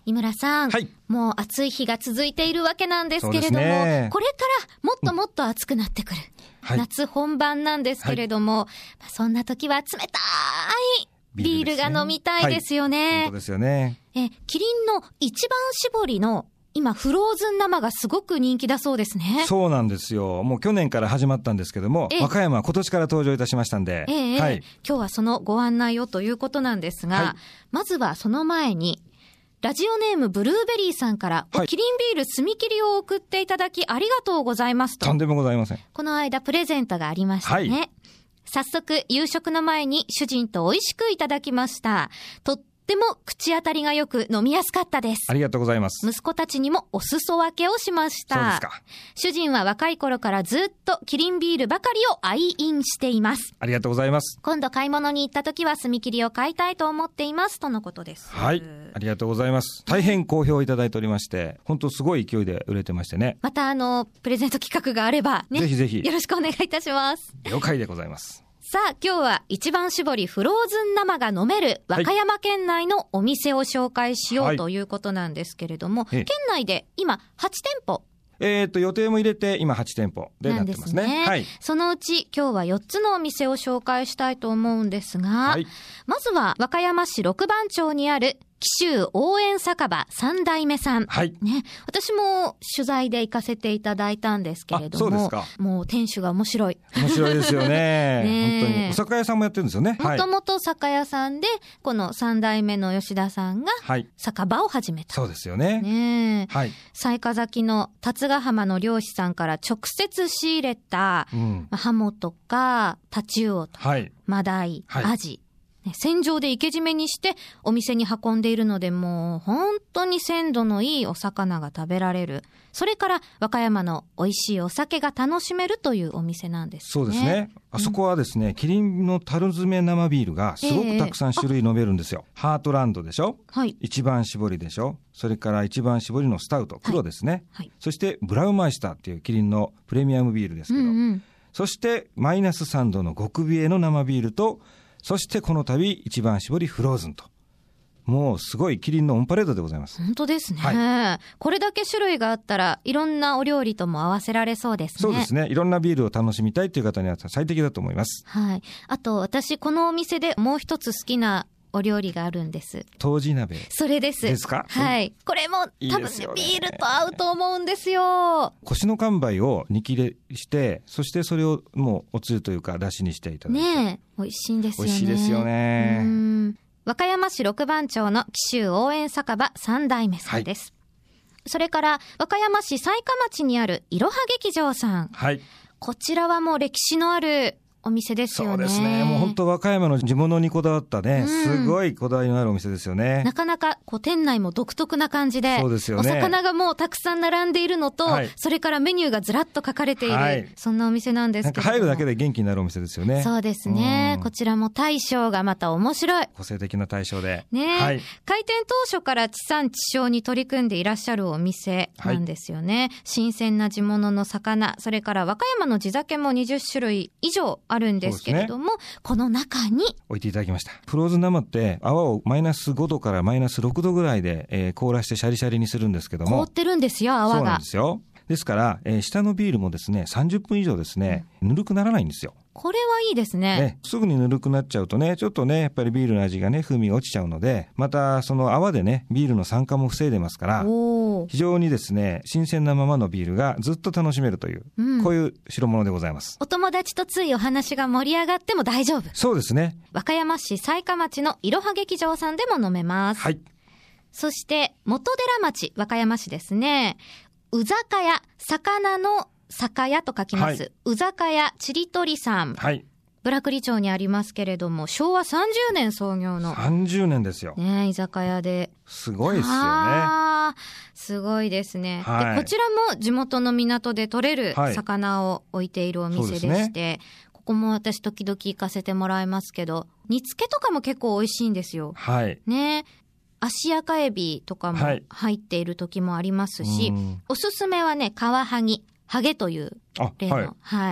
井村さん、 はい、 もう暑い日が続いているわけなんですけれども、これからもっともっと暑くなってくる、夏本番なんですけれども、そんな時は冷たいビールが飲みたいですよね。 本当ですよね。 キリンの一番搾りの今フローズン生がすごく人気だそうですね。 そうなんですよ。もう去年から始まったんですけども、和歌山は今年から登場いたしましたんで、 今日はそのご案内をということなんですが、まずはその前にラジオネームブルーベリーさんから、キリンビール炭切りを送っていただきありがとうございますと。 とんでもございません。 この間プレゼントがありましたね。早速夕食の前に主人と美味しくいただきました。とっても口当たりがよく飲みやすかったです。 ありがとうございます。 息子たちにもお裾分けをしました。 そうですか。 主人は若い頃からずっとキリンビールばかりを愛飲しています。 ありがとうございます。 今度買い物に行った時は炭切りを買いたいと思っていますとのことです。 はい、ありがとうございます。大変好評いただいておりまして、本当すごい勢いで売れてましてね。 またプレゼント企画があればね、 ぜひぜひよろしくお願いいたします。 了解でございます。 さあ今日は一番搾りフローズン生が飲める和歌山県内のお店を紹介しようということなんですけれども、県内で今8店舗予定も入れて今8店舗でなってますね。 そのうち今日は4つのお店を紹介したいと思うんですが、まずは和歌山市六番町にある紀州応援酒場3代目さん、私も取材で行かせていただいたんですけれども、 そうですか。 もう店主が面白いですよね。本当にお酒屋さんもやってるんですよね。 もともと酒屋さんでこの3代目の吉田さんが酒場を始めた、 そうですよね。 雑賀崎の辰ヶ浜の漁師さんから直接仕入れた、ハモとかタチウオとか、マダイ、アジ、船上で生け締めにしてお店に運んでいるので、もう本当に鮮度のいいお魚が食べられる。それから和歌山の美味しいお酒が楽しめるというお店なんですね。 そうですね。あそこはですね、キリンの樽詰め生ビールがすごくたくさん種類飲めるんですよ。ハートランドでしょ、一番搾りでしょ、それから一番搾りのスタウト、黒ですね、そしてブラウマイスターっていうキリンのプレミアムビールですけど、そしてマイナス3度の極冷えの生ビールと、そしてこの度一番搾りフローズンと、もうすごいキリンのオンパレードでございます。 本当ですね、これだけ種類があったらいろんなお料理とも合わせられそうですね。 そうですね。いろんなビールを楽しみたいという方には最適だと思います。 あと私このお店でもう一つ好きなお料理があるんです。 湯治鍋。 それです。 ですか？ これも多分ね、ビールと合うと思うんですよ。 腰の完売を煮切れして、そしてそれをもうおつゆというか出汁にしていただいて。 美味しいんですよね。 美味しいですよね。 和歌山市六番町の紀州応援酒場3代目さんです。それから和歌山市雑賀町にあるいろは劇場さん。こちらはもう歴史のあるお店ですよね。 そうですね。もう本当和歌山の地物にこだわったね、すごいこだわりのあるお店ですよね。 なかなか店内も独特な感じで、 そうですよね、 お魚がもうたくさん並んでいるのと、それからメニューがずらっと書かれている、そんなお店なんですけども、 入るだけで元気になるお店ですよね。 そうですね。こちらも大将がまた面白い。 個性的な大将で。 開店当初から地産地消に取り組んでいらっしゃるお店なんですよね。新鮮な地物の魚、それから和歌山の地酒も20種類以上あるんですけれども、この中に置いていただきました。フローズン生って泡をマイナス5度からマイナス6度ぐらいで、凍らしてシャリシャリにするんですけども、 凍ってるんですよ、泡が。 そうなんですよ。ですから、下のビールもですね30分以上ですね、ぬるくならないんですよ。 これはいいですね。 すぐにぬるくなっちゃうとね、ちょっとねやっぱりビールの味がね、風味が落ちちゃうので、またその泡でねビールの酸化も防いでますから、非常にですね新鮮なままのビールがずっと楽しめるという、こういう代物でございます。 お友達とついお話が盛り上がっても大丈夫。 そうですね。 和歌山市雑賀町のいろは劇場さんでも飲めます。そして元寺町、和歌山市ですね、うざかや、魚の酒屋と書きます、うざかやちりとりさん、ブラクリ町にありますけれども、昭和30年創業の 30年ですよね、居酒屋で、すごいですよね。 すごいですね、でこちらも地元の港で取れる魚を置いているお店でして、ここも私時々行かせてもらいますけど、煮付けとかも結構美味しいんですよ。足赤エビとかも入っている時もありますし、おすすめはね、カワハギ、ハゲという例の、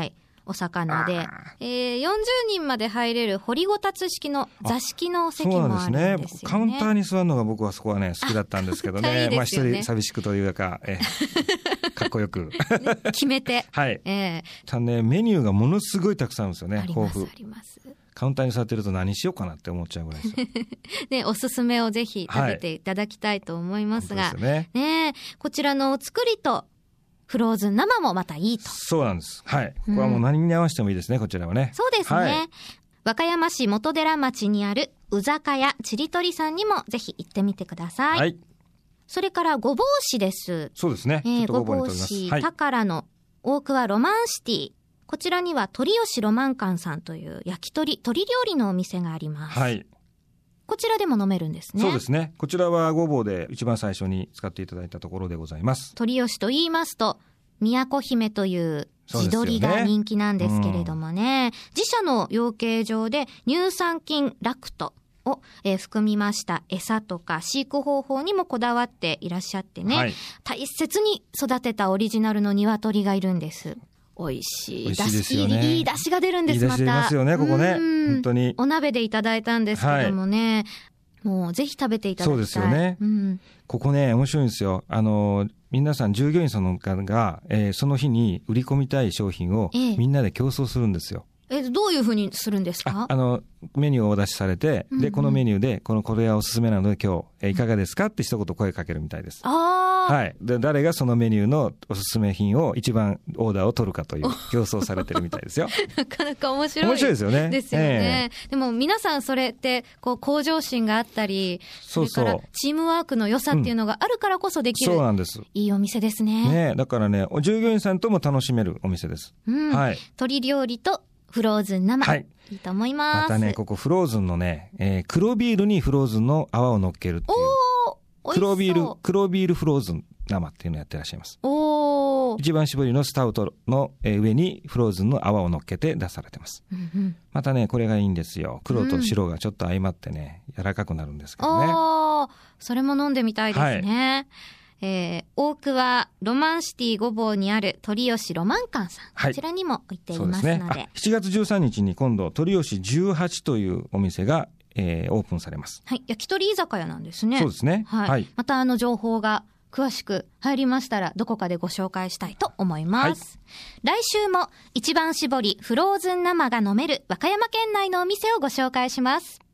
お魚で、40人まで入れる掘りごたつ式の座敷の席もあるんですよね。そうなんですね。 カウンターに座るのが僕はそこはね好きだったんですけどね。まあ一人寂しくというか、かっこよく決めて。 はい。ただね、メニューがものすごいたくさんあるんですよね。豊富。 あります。 カウンターに座ってると何しようかなって思っちゃうぐらいですよ。 ね、おすすめをぜひ食べていただきたいと思いますが、ね、こちらのお作りとフローズン生もまたいいと。 そうなんです。はい。これはもう何に合わせてもいいですね、こちらはね。 そうですね。和歌山市元寺町にあるうざかやちりとりさんにもぜひ行ってみてください。はい。それからごぼう市です。 そうですね。 ごぼう市宝の大桑ロマンシティ。こちらには鳥吉ロマン館さんという焼き鳥料理のお店があります。はい。こちらでも飲めるんですね。 そうですね。こちらはごぼうで一番最初に使っていただいたところでございます。 鳥吉と言いますと、宮古姫という地鶏が人気なんですけれどもね、自社の養鶏場で乳酸菌ラクトを、含みました餌とか飼育方法にもこだわっていらっしゃってね、大切に育てたオリジナルの鶏がいるんです。美味しい。 ですよね。 いい出汁が出るんです。 いい出汁出ますよね、ここね。本当に。 お鍋でいただいたんですけどもね、もうぜひ食べていただきたい。 そうですよね。ここね、面白いんですよ。皆さん従業員さんの方が、その日に売り込みたい商品をみんなで競争するんですよ。 どういうふうにするんですか？ メニューをお出しされて、で、このメニューで、これはおすすめなので今日、いかがですかって一言声かけるみたいです。はい。で、誰がそのメニューのおすすめ品を一番オーダーを取るかという競争されてるみたいですよ。 なかなか面白い。 面白いですよね。 ですよね。でも皆さんそれって、向上心があったり、それからチームワークの良さっていうのがあるからこそできる。 そうなんです。 いいお店ですね。 ね、だからね、従業員さんとも楽しめるお店です。はい。 鶏料理とフローズン生。はい。いいと思います。 またね、ここフローズンのね、黒ビールにフローズンの泡を乗っけるっていう。黒ビールフローズン生っていうのをやってらっしゃいます。一番搾りのスタウトの上にフローズンの泡を乗っけて出されてます。またね、これがいいんですよ。黒と白がちょっと相まってね、柔らかくなるんですけどね。 それも飲んでみたいですね。大桑ロマンシティごぼうにある鳥吉ロマン館さん、こちらにも置いていますので、 7月13日に今度鳥吉18というお店が、オープンされます。 はい、焼き鳥居酒屋なんですね。 そうですね。 はい。また情報が詳しく入りましたらどこかでご紹介したいと思います。来週も一番搾りフローズン生が飲める和歌山県内のお店をご紹介します。